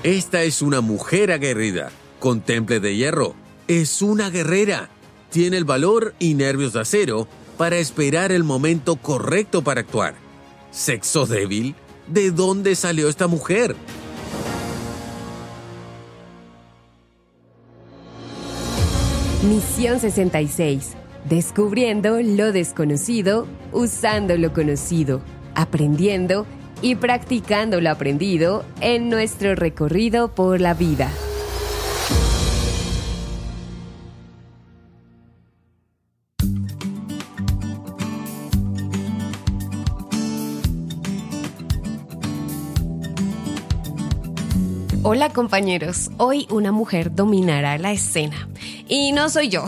Esta es una mujer aguerrida, con temple de hierro. Es una guerrera. Tiene el valor y nervios de acero para esperar el momento correcto para actuar. ¿Sexo débil? ¿De dónde salió esta mujer? Misión 66. Descubriendo lo desconocido, usando lo conocido, aprendiendo y practicando lo aprendido en nuestro recorrido por la vida. Hola compañeros, hoy una mujer dominará la escena. Y no soy yo.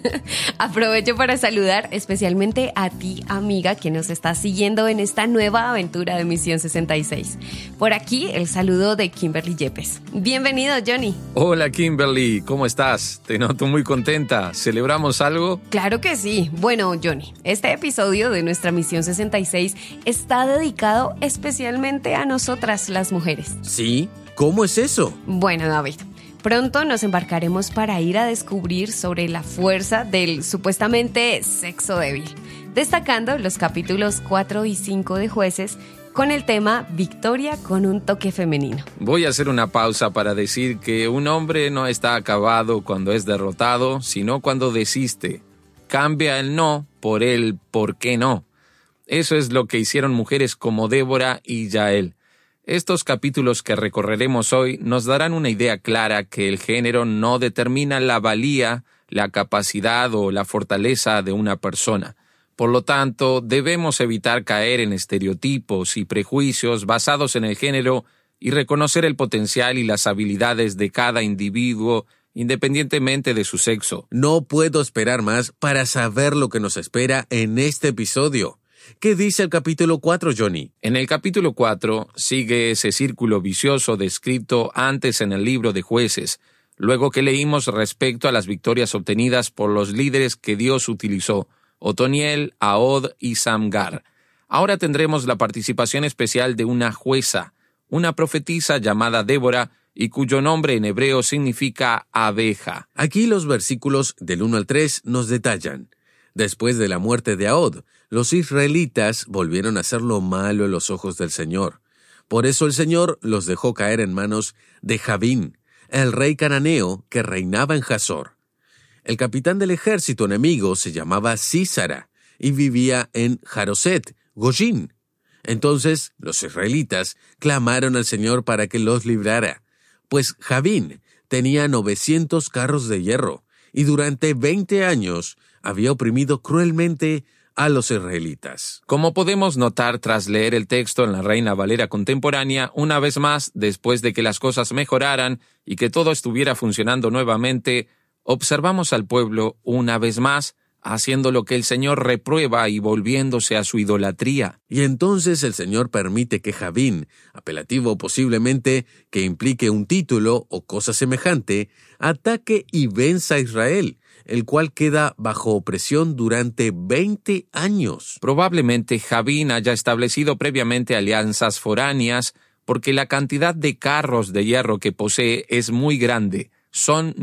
Aprovecho para saludar especialmente a ti, amiga, que nos estás siguiendo en esta nueva aventura de Misión 66. Por aquí el saludo de Kimberly Yepes. Bienvenido, Johnny. Hola, Kimberly, ¿cómo estás? Te noto muy contenta. ¿Celebramos algo? Claro que sí. Bueno, Johnny, este episodio de nuestra Misión 66 está dedicado especialmente a nosotras, las mujeres. ¿Sí? ¿Cómo es eso? Bueno, David, pronto nos embarcaremos para ir a descubrir sobre la fuerza del supuestamente sexo débil, destacando los capítulos 4 y 5 de Jueces con el tema Victoria con un toque femenino. Voy a hacer una pausa para decir que un hombre no está acabado cuando es derrotado, sino cuando desiste. Cambia el no por el por qué no. Eso es lo que hicieron mujeres como Débora y Yael. Estos capítulos que recorreremos hoy nos darán una idea clara que el género no determina la valía, la capacidad o la fortaleza de una persona. Por lo tanto, debemos evitar caer en estereotipos y prejuicios basados en el género y reconocer el potencial y las habilidades de cada individuo independientemente de su sexo. No puedo esperar más para saber lo que nos espera en este episodio. ¿Qué dice el capítulo 4, Johnny? En el capítulo 4 sigue ese círculo vicioso descrito antes en el libro de Jueces, luego que leímos respecto a las victorias obtenidas por los líderes que Dios utilizó, Otoniel, Ahod y Samgar. Ahora tendremos la participación especial de una jueza, una profetisa llamada Débora, y cuyo nombre en hebreo significa abeja. Aquí los versículos del 1 al 3 nos detallan. Después de la muerte de Ahod, los israelitas volvieron a hacer lo malo en los ojos del Señor. Por eso el Señor los dejó caer en manos de Javín, el rey cananeo que reinaba en Hazor. El capitán del ejército enemigo se llamaba Sísara y vivía en Jaroset, Gojim. Entonces los israelitas clamaron al Señor para que los librara, pues Javín tenía 900 carros de hierro y durante 20 años había oprimido cruelmente a los israelitas. Como podemos notar tras leer el texto en la Reina Valera contemporánea, una vez más, después de que las cosas mejoraran y que todo estuviera funcionando nuevamente, observamos al pueblo, una vez más, haciendo lo que el Señor reprueba y volviéndose a su idolatría. Y entonces el Señor permite que Javín, apelativo posiblemente que implique un título o cosa semejante, ataque y venza a Israel, el cual queda bajo opresión durante 20 años. Probablemente Javín haya establecido previamente alianzas foráneas porque la cantidad de carros de hierro que posee es muy grande. Son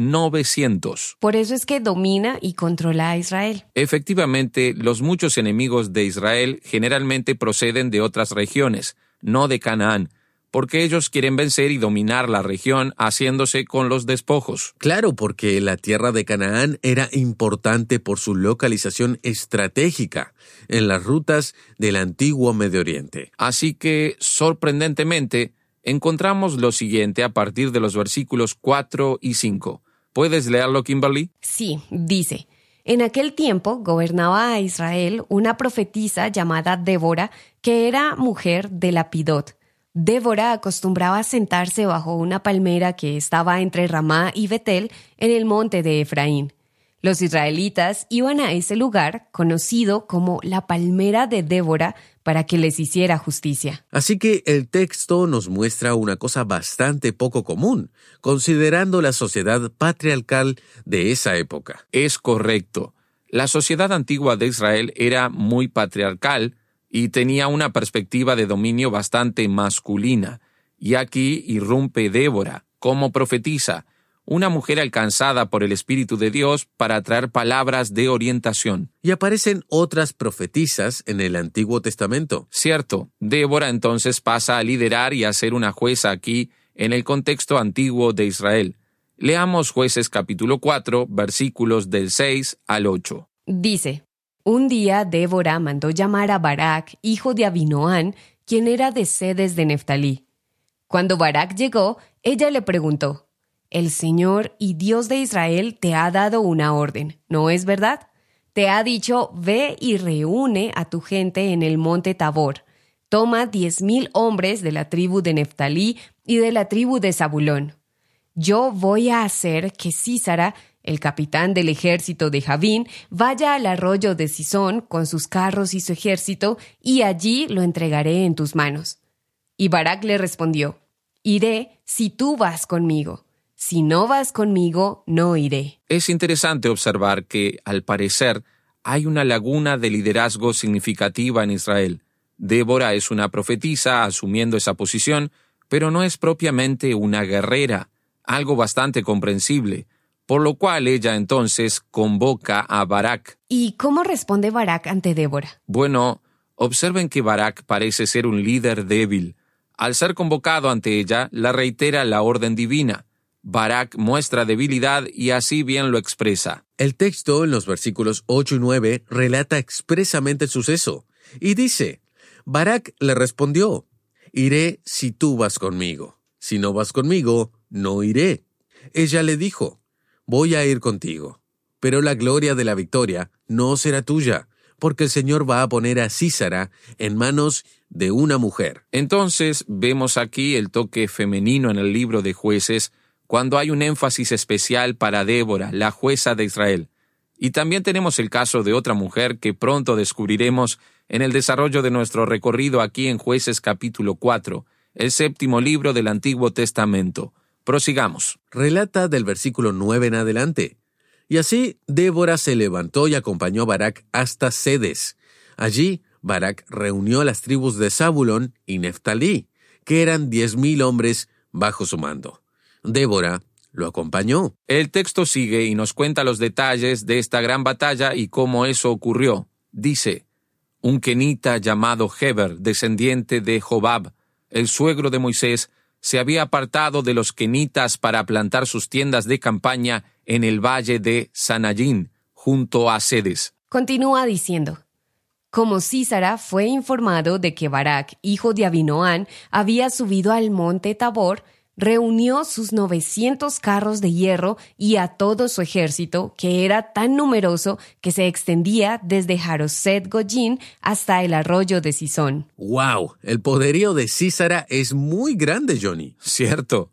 900. Por eso es que domina y controla a Israel. Efectivamente, los muchos enemigos de Israel generalmente proceden de otras regiones, no de Canaán, porque ellos quieren vencer y dominar la región haciéndose con los despojos. Claro, porque la tierra de Canaán era importante por su localización estratégica en las rutas del antiguo Medio Oriente. Así que, sorprendentemente, encontramos lo siguiente a partir de los versículos 4 y 5. ¿Puedes leerlo, Kimberly? Sí, dice: En aquel tiempo gobernaba a Israel una profetisa llamada Débora, que era mujer de Lapidot. Débora acostumbraba sentarse bajo una palmera que estaba entre Ramá y Betel en el monte de Efraín. Los israelitas iban a ese lugar, conocido como la palmera de Débora, para que les hiciera justicia. Así que el texto nos muestra una cosa bastante poco común, considerando la sociedad patriarcal de esa época. Es correcto. La sociedad antigua de Israel era muy patriarcal y tenía una perspectiva de dominio bastante masculina. Y aquí irrumpe Débora, como profetisa, una mujer alcanzada por el Espíritu de Dios para traer palabras de orientación. Y aparecen otras profetisas en el Antiguo Testamento. Cierto, Débora entonces pasa a liderar y a ser una jueza aquí en el contexto antiguo de Israel. Leamos Jueces capítulo 4, versículos del 6 al 8. Dice, un día Débora mandó llamar a Barak, hijo de Abinoam, quien era de Cedes de Neftalí. Cuando Barak llegó, ella le preguntó, «El Señor y Dios de Israel te ha dado una orden, ¿no es verdad? Te ha dicho, ve y reúne a tu gente en el monte Tabor. Toma 10,000 hombres de la tribu de Neftalí y de la tribu de Zabulón. Yo voy a hacer que Sísara, el capitán del ejército de Javín, vaya al arroyo de Sisón con sus carros y su ejército, y allí lo entregaré en tus manos». Y Barak le respondió, «Iré si tú vas conmigo. Si no vas conmigo, no iré». Es interesante observar que, al parecer, hay una laguna de liderazgo significativa en Israel. Débora es una profetisa asumiendo esa posición, pero no es propiamente una guerrera, algo bastante comprensible, por lo cual ella entonces convoca a Barak. ¿Y cómo responde Barak ante Débora? Bueno, observen que Barak parece ser un líder débil. Al ser convocado ante ella, la reitera la orden divina. Barak muestra debilidad y así bien lo expresa. El texto, en los versículos 8 y 9, relata expresamente el suceso, y dice, Barak le respondió, «Iré si tú vas conmigo. Si no vas conmigo, no iré». Ella le dijo, «Voy a ir contigo, pero la gloria de la victoria no será tuya, porque el Señor va a poner a Sísara en manos de una mujer». Entonces, vemos aquí el toque femenino en el libro de Jueces, cuando hay un énfasis especial para Débora, la jueza de Israel. Y también tenemos el caso de otra mujer que pronto descubriremos en el desarrollo de nuestro recorrido aquí en Jueces capítulo 4, el 7º libro del Antiguo Testamento. Prosigamos. Relata del versículo 9 en adelante. Y así Débora se levantó y acompañó a Barak hasta Cedes. Allí Barak reunió a las tribus de Zabulón y Neftalí, que eran 10,000 hombres bajo su mando. Débora lo acompañó. El texto sigue y nos cuenta los detalles de esta gran batalla y cómo eso ocurrió. Dice, un kenita llamado Heber, descendiente de Jobab, el suegro de Moisés, se había apartado de los kenitas para plantar sus tiendas de campaña en el valle de Sanayín, junto a Cedes. Continúa diciendo, como Sísara fue informado de que Barak, hijo de Abinoam, había subido al monte Tabor, reunió sus 900 carros de hierro y a todo su ejército, que era tan numeroso que se extendía desde Jaroset Goyín hasta el arroyo de Sisón. ¡Wow! El poderío de Sísara es muy grande, Johnny. Cierto.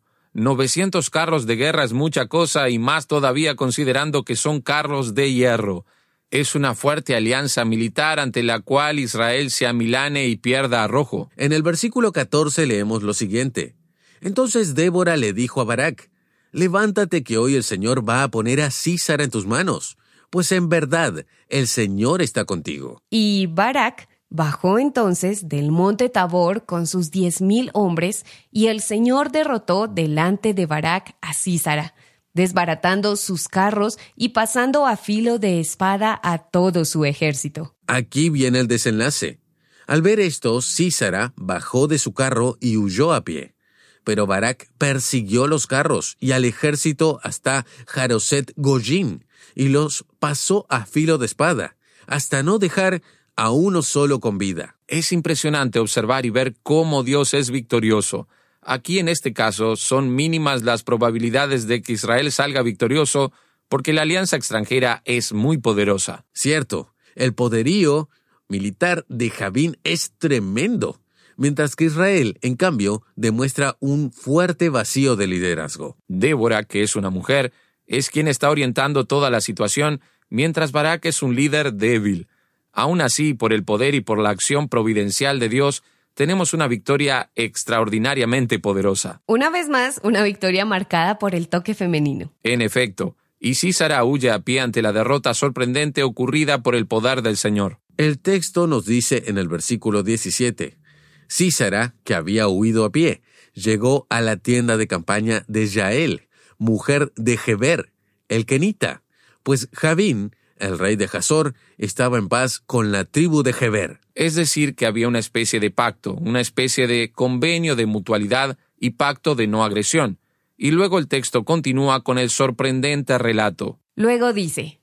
900 carros de guerra es mucha cosa y más todavía considerando que son carros de hierro. Es una fuerte alianza militar ante la cual Israel se amilane y pierda arrojo. En el versículo 14 leemos lo siguiente. Entonces Débora le dijo a Barak, «Levántate que hoy el Señor va a poner a Sísara en tus manos, pues en verdad el Señor está contigo». Y Barak bajó entonces del monte Tabor con sus 10,000 hombres, y el Señor derrotó delante de Barak a Sísara, desbaratando sus carros y pasando a filo de espada a todo su ejército. Aquí viene el desenlace. Al ver esto, Sísara bajó de su carro y huyó a pie. Pero Barak persiguió los carros y al ejército hasta Jaroset Goyín y los pasó a filo de espada, hasta no dejar a uno solo con vida. Es impresionante observar y ver cómo Dios es victorioso. Aquí en este caso son mínimas las probabilidades de que Israel salga victorioso porque la alianza extranjera es muy poderosa. Cierto, el poderío militar de Javín es tremendo, mientras que Israel, en cambio, demuestra un fuerte vacío de liderazgo. Débora, que es una mujer, es quien está orientando toda la situación, mientras Barak es un líder débil. Aún así, por el poder y por la acción providencial de Dios, tenemos una victoria extraordinariamente poderosa. Una vez más, una victoria marcada por el toque femenino. En efecto, y Sísara huye a pie ante la derrota sorprendente ocurrida por el poder del Señor. El texto nos dice en el versículo 17, Sísara, que había huido a pie, llegó a la tienda de campaña de Yael, mujer de Heber, el kenita, pues Javín, el rey de Hazor, estaba en paz con la tribu de Heber. Es decir, que había una especie de pacto, una especie de convenio de mutualidad y pacto de no agresión. Y luego el texto continúa con el sorprendente relato. Luego dice,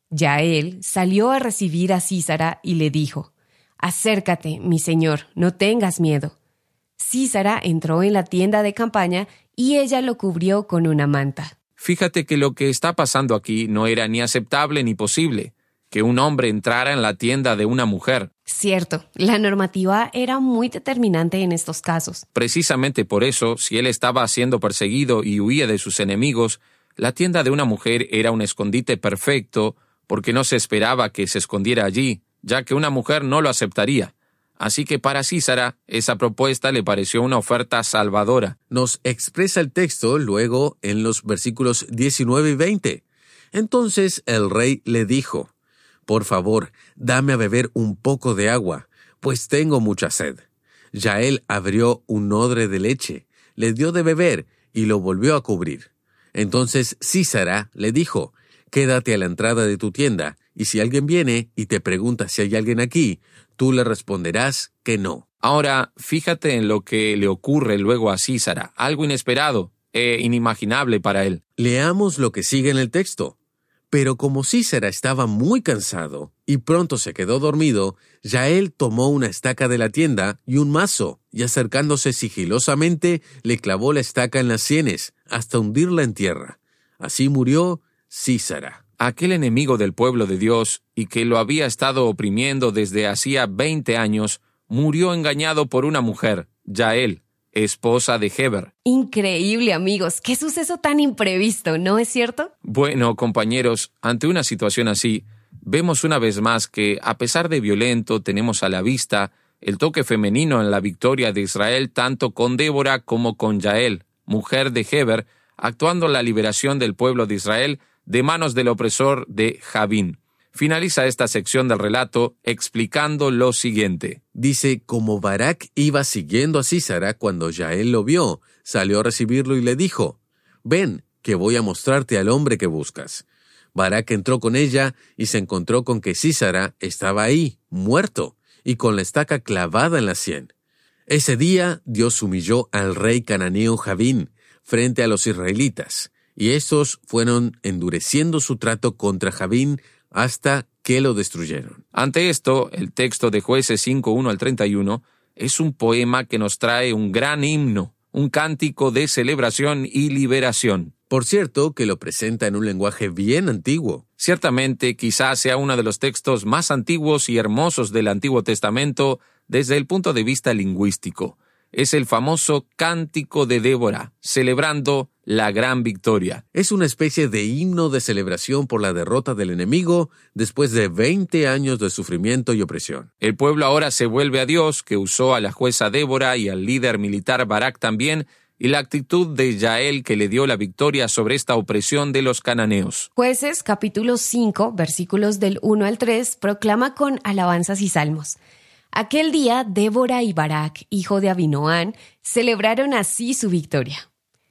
Yael salió a recibir a Sísara y le dijo, «Acércate, mi señor, no tengas miedo». Sísara entró en la tienda de campaña y ella lo cubrió con una manta. Fíjate que lo que está pasando aquí no era ni aceptable ni posible, que un hombre entrara en la tienda de una mujer. Cierto, la normativa era muy determinante en estos casos. Precisamente por eso, si él estaba siendo perseguido y huía de sus enemigos, la tienda de una mujer era un escondite perfecto, porque no se esperaba que se escondiera allí, ya que una mujer no lo aceptaría. Así que para Sísara, esa propuesta le pareció una oferta salvadora. Nos expresa el texto luego en los versículos 19 y 20. Entonces el rey le dijo, «Por favor, dame a beber un poco de agua, pues tengo mucha sed». Yael abrió un odre de leche, le dio de beber y lo volvió a cubrir. Entonces Sísara le dijo, «Quédate a la entrada de tu tienda, y si alguien viene y te pregunta si hay alguien aquí, tú le responderás que no». Ahora, fíjate en lo que le ocurre luego a Sísara, algo inesperado e inimaginable para él. Leamos lo que sigue en el texto. Pero como Sísara estaba muy cansado y pronto se quedó dormido, Yael tomó una estaca de la tienda y un mazo, y acercándose sigilosamente, le clavó la estaca en las sienes, hasta hundirla en tierra. Así murió Sísara. Aquel enemigo del pueblo de Dios, y que lo había estado oprimiendo desde hacía 20 años, murió engañado por una mujer, Yael, esposa de Heber. Increíble, amigos. Qué suceso tan imprevisto, ¿no es cierto? Bueno, compañeros, ante una situación así, vemos una vez más que, a pesar de violento, tenemos a la vista el toque femenino en la victoria de Israel tanto con Débora como con Yael, mujer de Heber, actuando la liberación del pueblo de Israel de manos del opresor de Javín. Finaliza esta sección del relato explicando lo siguiente. Dice, como Barak iba siguiendo a Sísara cuando Yael lo vio, salió a recibirlo y le dijo, «Ven, que voy a mostrarte al hombre que buscas». Barak entró con ella y se encontró con que Sísara estaba ahí, muerto, y con la estaca clavada en la sien. Ese día Dios humilló al rey cananeo Javín frente a los israelitas, y estos fueron endureciendo su trato contra Javín hasta que lo destruyeron. Ante esto, el texto de Jueces 5:1 al 31 es un poema que nos trae un gran himno, un cántico de celebración y liberación. Por cierto, que lo presenta en un lenguaje bien antiguo. Ciertamente, quizás sea uno de los textos más antiguos y hermosos del Antiguo Testamento desde el punto de vista lingüístico. Es el famoso Cántico de Débora, celebrando la gran victoria. Es una especie de himno de celebración por la derrota del enemigo después de 20 años de sufrimiento y opresión. El pueblo ahora se vuelve a Dios, que usó a la jueza Débora y al líder militar Barak también, y la actitud de Yael que le dio la victoria sobre esta opresión de los cananeos. Jueces capítulo 5, versículos del 1 al 3, proclama con alabanzas y salmos. Aquel día, Débora y Barak, hijo de Abinoam, celebraron así su victoria.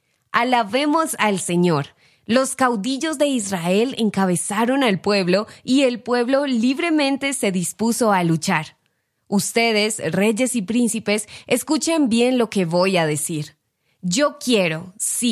Alabemos al Señor. Los caudillos de Israel encabezaron al pueblo y el pueblo libremente se dispuso a luchar. Ustedes, reyes y príncipes, escuchen bien lo que voy a decir. Yo quiero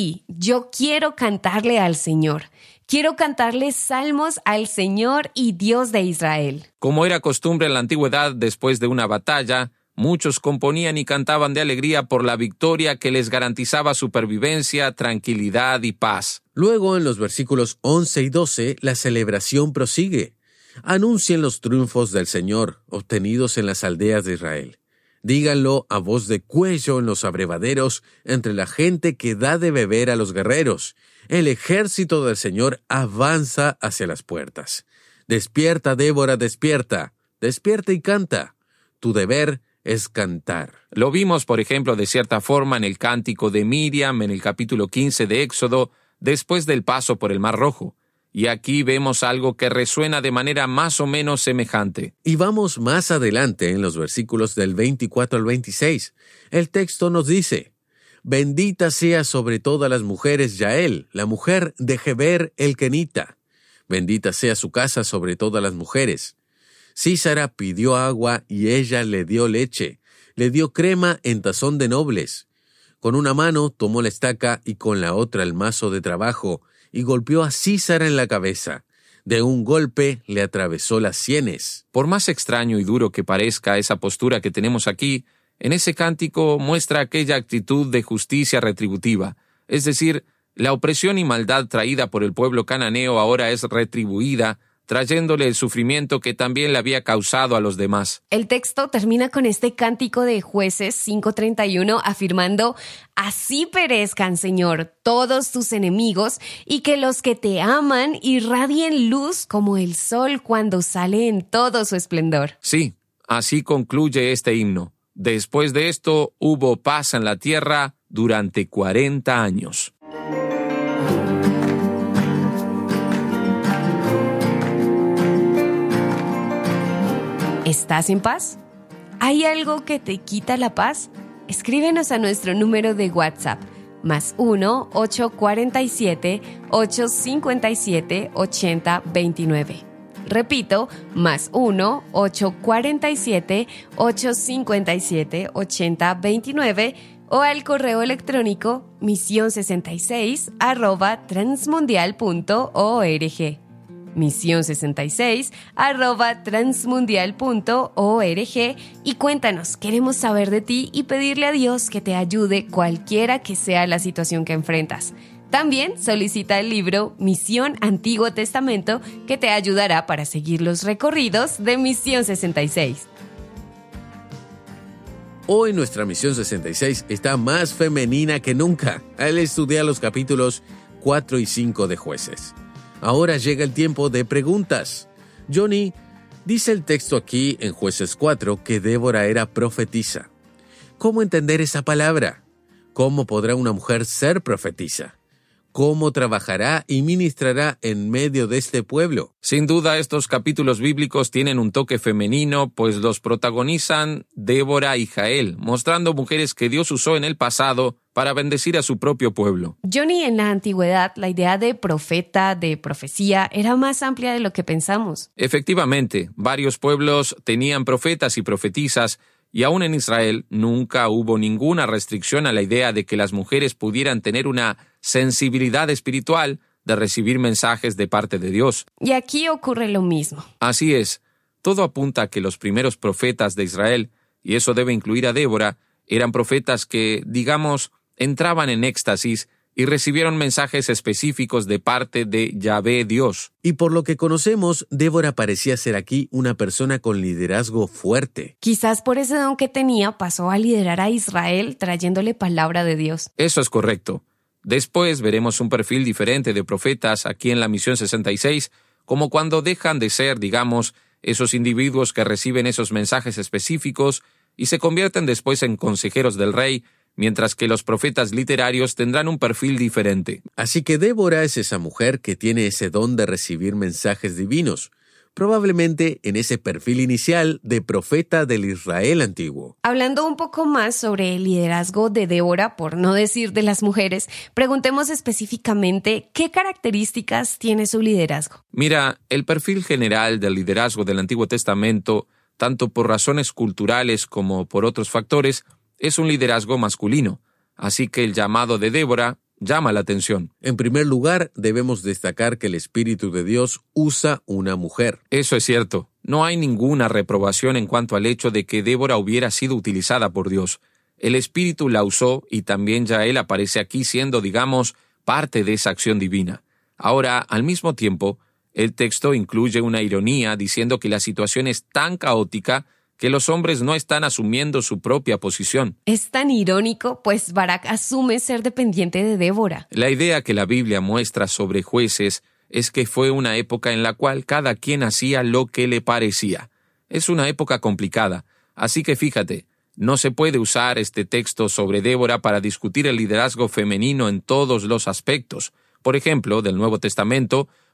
cantarle al Señor. Quiero cantarle salmos al Señor y Dios de Israel. Como era costumbre en la antigüedad, después de una batalla, muchos componían y cantaban de alegría por la victoria que les garantizaba supervivencia, tranquilidad y paz. Luego, en los versículos 11 y 12, la celebración prosigue. Anuncien los triunfos del Señor, obtenidos en las aldeas de Israel. Díganlo a voz de cuello en los abrevaderos, entre la gente que da de beber a los guerreros. El ejército del Señor avanza hacia las puertas. Despierta, Débora, despierta. Despierta y canta. Tu deber es cantar. Lo vimos, por ejemplo, de cierta forma en el cántico de Miriam, en el capítulo 15 de Éxodo, después del paso por el Mar Rojo. Y aquí vemos algo que resuena de manera más o menos semejante. Y vamos más adelante en los versículos del 24 al 26. El texto nos dice: Bendita sea sobre todas las mujeres Yael, la mujer de Geber el Kenita. Bendita sea su casa sobre todas las mujeres. Sísara pidió agua y ella le dio leche. Le dio crema en tazón de nobles. Con una mano tomó la estaca y con la otra el mazo de trabajo, y golpeó a Sísara en la cabeza. De un golpe le atravesó las sienes. Por más extraño y duro que parezca esa postura que tenemos aquí, en ese cántico muestra aquella actitud de justicia retributiva, es decir, la opresión y maldad traída por el pueblo cananeo ahora es retribuida, trayéndole el sufrimiento que también le había causado a los demás. El texto termina con este cántico de Jueces 5:31 afirmando: Así perezcan, Señor, todos tus enemigos, y que los que te aman irradien luz como el sol cuando sale en todo su esplendor. Sí, así concluye este himno. Después de esto hubo paz en la tierra durante 40 años. ¿Estás en paz? ¿Hay algo que te quita la paz? Escríbenos a nuestro número de WhatsApp, +1 847 857 8029. Repito, +1 847 857 8029 o al correo electrónico mision66@transmundial.org. mision66@transmundial.org y cuéntanos, queremos saber de ti y pedirle a Dios que te ayude cualquiera que sea la situación que enfrentas. También solicita el libro Misión Antiguo Testamento, que te ayudará para seguir los recorridos de Misión 66. Hoy nuestra Misión 66 está más femenina que nunca al estudiar los capítulos 4 y 5 de Jueces. Ahora llega el tiempo de preguntas. Johnny, dice el texto aquí en Jueces 4 que Débora era profetisa. ¿Cómo entender esa palabra? ¿Cómo podrá una mujer ser profetisa? ¿Cómo trabajará y ministrará en medio de este pueblo? Sin duda, estos capítulos bíblicos tienen un toque femenino, pues los protagonizan Débora y Jael, mostrando mujeres que Dios usó en el pasado para bendecir a su propio pueblo. Johnny, en la antigüedad, la idea de profeta, de profecía, era más amplia de lo que pensamos. Efectivamente, varios pueblos tenían profetas y profetisas, y aún en Israel nunca hubo ninguna restricción a la idea de que las mujeres pudieran tener una sensibilidad espiritual de recibir mensajes de parte de Dios. Y aquí ocurre lo mismo. Así es, todo apunta a que los primeros profetas de Israel, y eso debe incluir a Débora, eran profetas que, digamos, entraban en éxtasis y recibieron mensajes específicos de parte de Yahvé Dios. Y por lo que conocemos, Débora parecía ser aquí una persona con liderazgo fuerte. Quizás por ese don que tenía pasó a liderar a Israel trayéndole palabra de Dios. Eso es correcto. Después veremos un perfil diferente de profetas aquí en la Misión 66, como cuando dejan de ser, digamos, esos individuos que reciben esos mensajes específicos y se convierten después en consejeros del rey, mientras que los profetas literarios tendrán un perfil diferente. Así que Débora es esa mujer que tiene ese don de recibir mensajes divinos, probablemente en ese perfil inicial de profeta del Israel antiguo. Hablando un poco más sobre el liderazgo de Débora, por no decir de las mujeres, preguntemos específicamente qué características tiene su liderazgo. Mira, el perfil general del liderazgo del Antiguo Testamento, tanto por razones culturales como por otros factores, es un liderazgo masculino, así que el llamado de Débora llama la atención. En primer lugar, debemos destacar que el Espíritu de Dios usa una mujer. Eso es cierto. No hay ninguna reprobación en cuanto al hecho de que Débora hubiera sido utilizada por Dios. El Espíritu la usó y también Yael aparece aquí siendo, digamos, parte de esa acción divina. Ahora, al mismo tiempo, el texto incluye una ironía diciendo que la situación es tan caótica que los hombres no están asumiendo su propia posición. Es tan irónico, pues Barak asume ser dependiente de Débora. La idea que la Biblia muestra sobre Jueces es que fue una época en la cual cada quien hacía lo que le parecía. Es una época complicada, así que fíjate, no se puede usar este texto sobre Débora para discutir el liderazgo femenino en todos los aspectos. Por ejemplo, del Nuevo Testamento,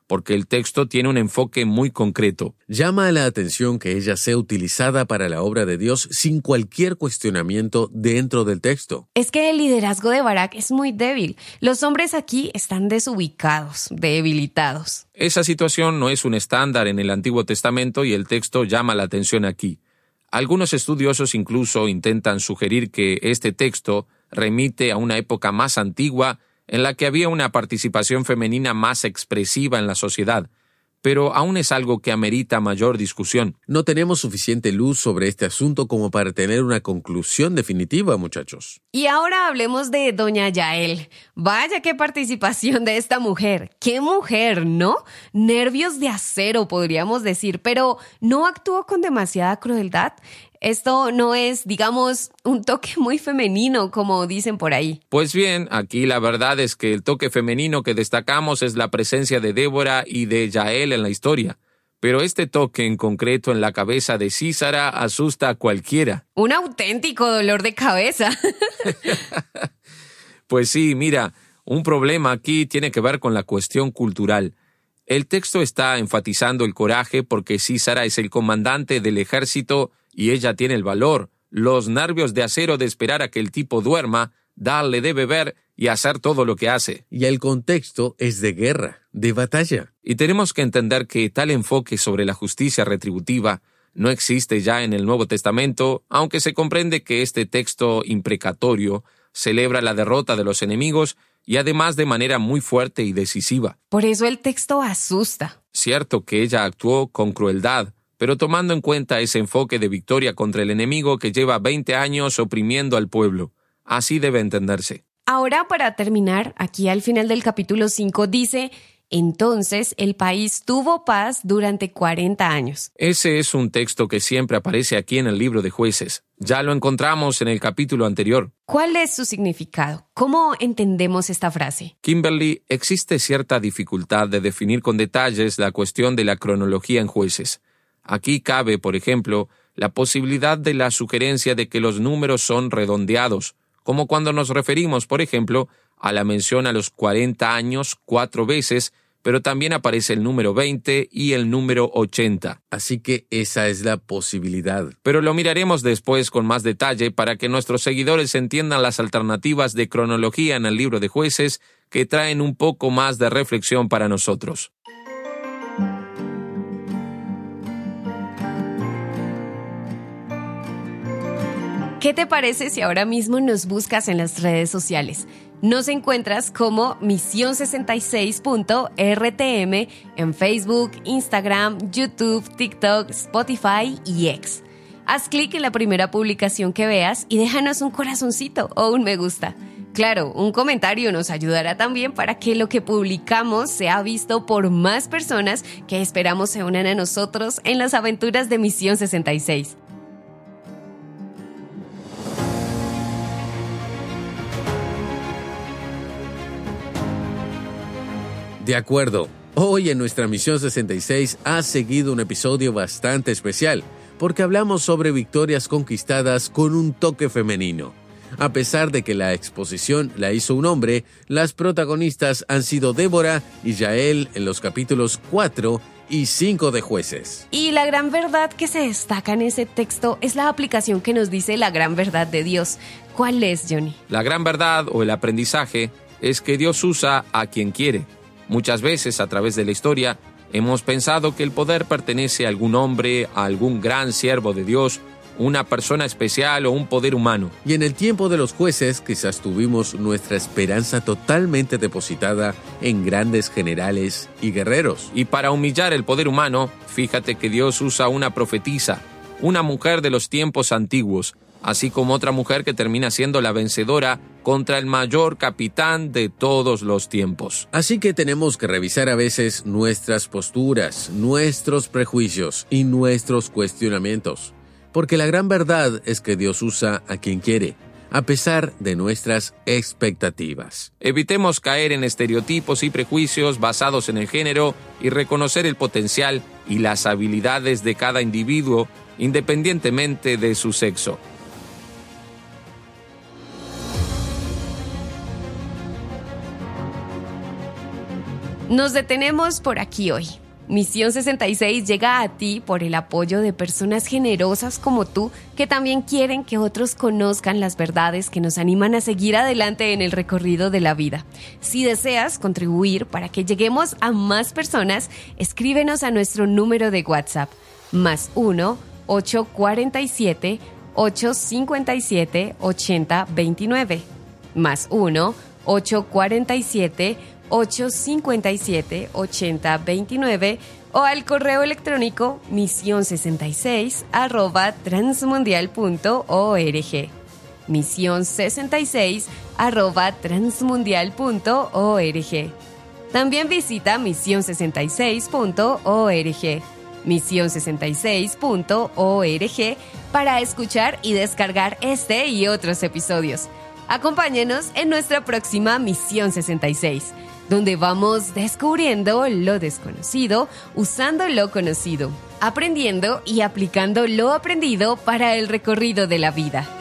porque el texto tiene un enfoque muy concreto. Llama la atención que ella sea utilizada para la obra de Dios sin cualquier cuestionamiento dentro del texto. Es que el liderazgo de Barak es muy débil. Los hombres aquí están desubicados, debilitados. Esa situación no es un estándar en el Antiguo Testamento y el texto llama la atención aquí. Algunos estudiosos incluso intentan sugerir que este texto remite a una época más antigua en la que había una participación femenina más expresiva en la sociedad, pero aún es algo que amerita mayor discusión. No tenemos suficiente luz sobre este asunto como para tener una conclusión definitiva, muchachos. Y ahora hablemos de doña Yael. Vaya qué participación de esta mujer. ¡Qué mujer!, ¿no? Nervios de acero, podríamos decir, pero ¿no actuó con demasiada crueldad? Esto no es, digamos, un toque muy femenino, como dicen por ahí. Pues bien, aquí la verdad es que el toque femenino que destacamos es la presencia de Débora y de Yael en la historia. Pero este toque en concreto en la cabeza de Sísara asusta a cualquiera. Un auténtico dolor de cabeza. Pues sí, mira, un problema aquí tiene que ver con la cuestión cultural. El texto está enfatizando el coraje porque Sísara es el comandante del ejército y ella tiene el valor, los nervios de acero de esperar a que el tipo duerma, darle de beber y hacer todo lo que hace. Y el contexto es de guerra, de batalla. Y tenemos que entender que tal enfoque sobre la justicia retributiva no existe ya en el Nuevo Testamento, aunque se comprende que este texto imprecatorio celebra la derrota de los enemigos y además de manera muy fuerte y decisiva. Por eso el texto asusta. Cierto que ella actuó con crueldad, pero tomando en cuenta ese enfoque de victoria contra el enemigo que lleva 20 años oprimiendo al pueblo. Así debe entenderse. Ahora, para terminar, aquí al final del capítulo 5 dice: entonces el país tuvo paz durante 40 años. Ese es un texto que siempre aparece aquí en el libro de Jueces. Ya lo encontramos en el capítulo anterior. ¿Cuál es su significado? ¿Cómo entendemos esta frase? Kimberly, existe cierta dificultad de definir con detalles la cuestión de la cronología en Jueces. Aquí cabe, por ejemplo, la posibilidad de la sugerencia de que los números son redondeados, como cuando nos referimos, por ejemplo, a la mención a los 40 años 4 veces, pero también aparece el número 20 y el número 80. Así que esa es la posibilidad. Pero lo miraremos después con más detalle para que nuestros seguidores entiendan las alternativas de cronología en el libro de Jueces que traen un poco más de reflexión para nosotros. ¿Qué te parece si ahora mismo nos buscas en las redes sociales? Nos encuentras como Misión66.rtm en Facebook, Instagram, YouTube, TikTok, Spotify y X. Haz clic en la primera publicación que veas y déjanos un corazoncito o un me gusta. Claro, un comentario nos ayudará también para que lo que publicamos sea visto por más personas que esperamos se unan a nosotros en las aventuras de Misión 66. De acuerdo. Hoy en nuestra Misión 66 ha seguido un episodio bastante especial, porque hablamos sobre victorias conquistadas con un toque femenino. A pesar de que la exposición la hizo un hombre, las protagonistas han sido Débora y Yael en los capítulos 4 y 5 de Jueces. Y la gran verdad que se destaca en ese texto es la aplicación que nos dice la gran verdad de Dios. ¿Cuál es, Johnny? La gran verdad o el aprendizaje es que Dios usa a quien quiere. Muchas veces, a través de la historia, hemos pensado que el poder pertenece a algún hombre, a algún gran siervo de Dios, una persona especial o un poder humano. Y en el tiempo de los jueces, quizás tuvimos nuestra esperanza totalmente depositada en grandes generales y guerreros. Y para humillar el poder humano, fíjate que Dios usa una profetisa, una mujer de los tiempos antiguos, así como otra mujer que termina siendo la vencedora contra el mayor capitán de todos los tiempos. Así que tenemos que revisar a veces nuestras posturas, nuestros prejuicios y nuestros cuestionamientos, porque la gran verdad es que Dios usa a quien quiere, a pesar de nuestras expectativas. Evitemos caer en estereotipos y prejuicios basados en el género y reconocer el potencial y las habilidades de cada individuo independientemente de su sexo. Nos detenemos por aquí hoy. Misión 66 llega a ti por el apoyo de personas generosas como tú que también quieren que otros conozcan las verdades que nos animan a seguir adelante en el recorrido de la vida. Si deseas contribuir para que lleguemos a más personas, escríbenos a nuestro número de WhatsApp +1 847 857 8029 +1 847 857-8029 o al correo electrónico misión66@transmundial.org. misión66@transmundial.org. También visita misión66.org. misión66.org para escuchar y descargar este y otros episodios. Acompáñenos en nuestra próxima Misión 66, donde vamos descubriendo lo desconocido, usando lo conocido, aprendiendo y aplicando lo aprendido para el recorrido de la vida.